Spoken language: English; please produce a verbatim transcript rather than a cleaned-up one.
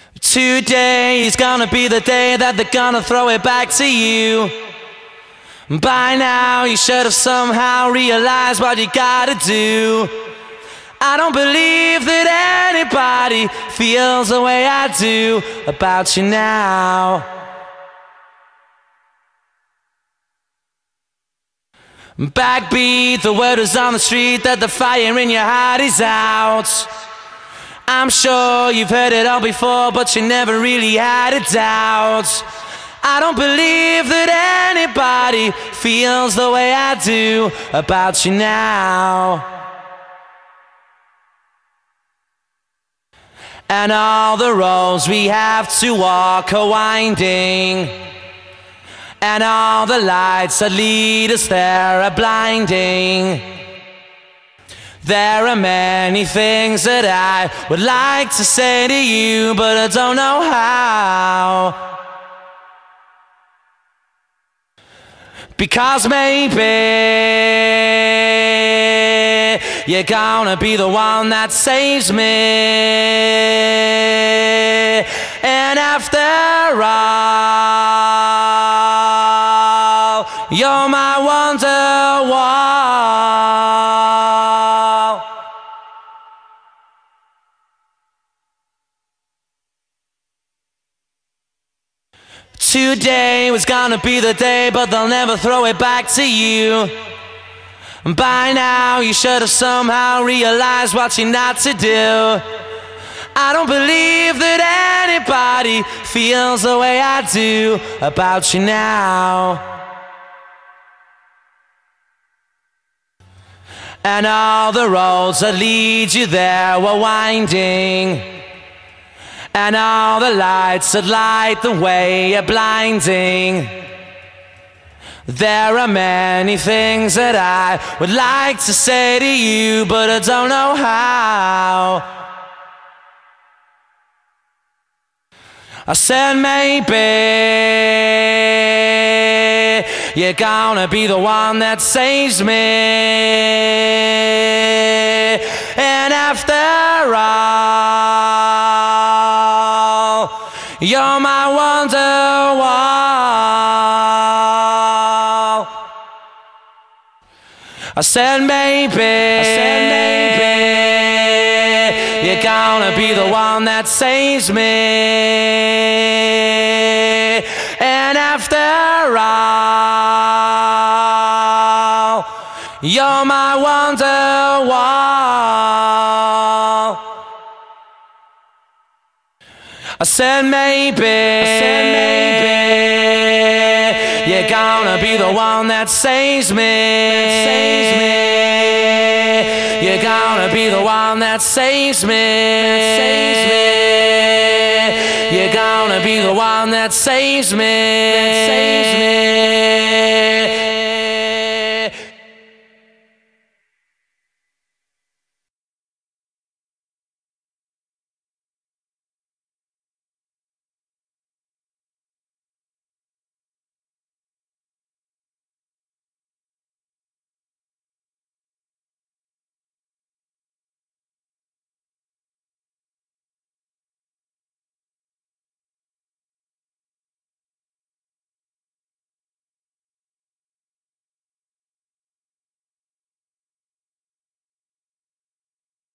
Today is gonna be the day that they're gonna throw it back to you. By now you should have somehow realized what you gotta do. I don't believe that anybody feels the way I do about you now. Backbeat, the word is on the street that the fire in your heart is out. I'm sure you've heard it all before, but you never really had a doubt. I don't believe that anybody feels the way I do about you now. And all the roads we have to walk are winding, and all the lights that lead us there are blinding. There are many things that I would like to say to you, but I don't know how. Because maybe you're gonna be the one that saves me. And after all, you're my Wonderwall. Today was gonna be the day, but they'll never throw it back to you. By now you should have somehow realized what you're not to do. I don't believe that anybody feels the way I do about you now. And all the roads that lead you there were winding, and all the lights that light the way are blinding. There are many things that I would like to say to you, but I don't know how. I said maybe you're gonna be the one that saves me. And after all, you're my Wonderwall. I said maybe, I said maybe you're gonna be the one that saves me. And after all, you're my Wonderwall. I said maybe, I said maybe you're gonna be the one that saves me. Saves me. You're gonna be the one that saves me. Saves me. You're gonna be the one that saves me. Saves me.